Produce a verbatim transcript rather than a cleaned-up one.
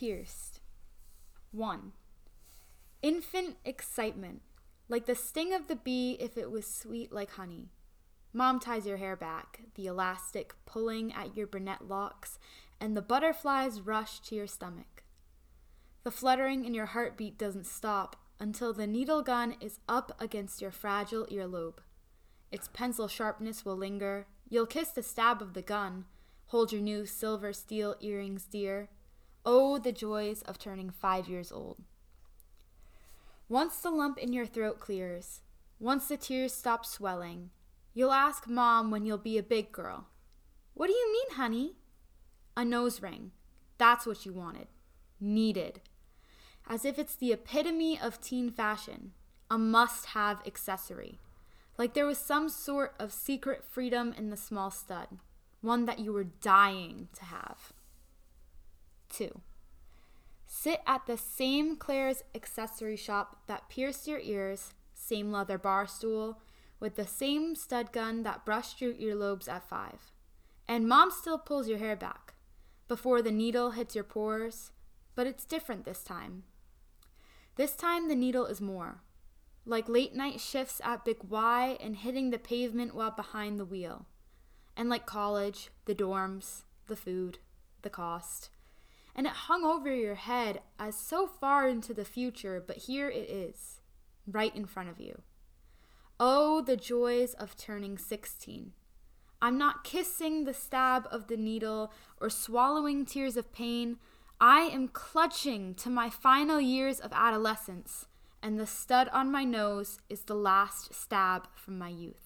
pierced. one. Infant excitement, like the sting of the bee if it was sweet like honey. Mom ties your hair back, the elastic pulling at your brunette locks, and the butterflies rush to your stomach. The fluttering in your heartbeat doesn't stop until the needle gun is up against your fragile earlobe. Its pencil sharpness will linger. You'll kiss the stab of the gun, hold your new silver steel earrings dear. Oh, the joys of turning five years old. Once the lump in your throat clears, once the tears stop swelling, you'll ask Mom when you'll be a big girl. What do you mean, honey? A nose ring. That's what you wanted. Needed. As if it's the epitome of teen fashion, a must-have accessory. Like there was some sort of secret freedom in the small stud, one that you were dying to have. Two. Sit at the same Claire's accessory shop that pierced your ears, same leather bar stool, with the same stud gun that brushed your earlobes at five. And Mom still pulls your hair back, before the needle hits your pores, but it's different this time. This time the needle is more, like late night shifts at Big Y and hitting the pavement while behind the wheel. And like college, the dorms, the food, the cost. And it hung over your head as so far into the future, but here it is, right in front of you. Oh, the joys of turning sixteen. I'm not kissing the stab of the needle or swallowing tears of pain. I am clutching to my final years of adolescence, and the stud on my nose is the last stab from my youth.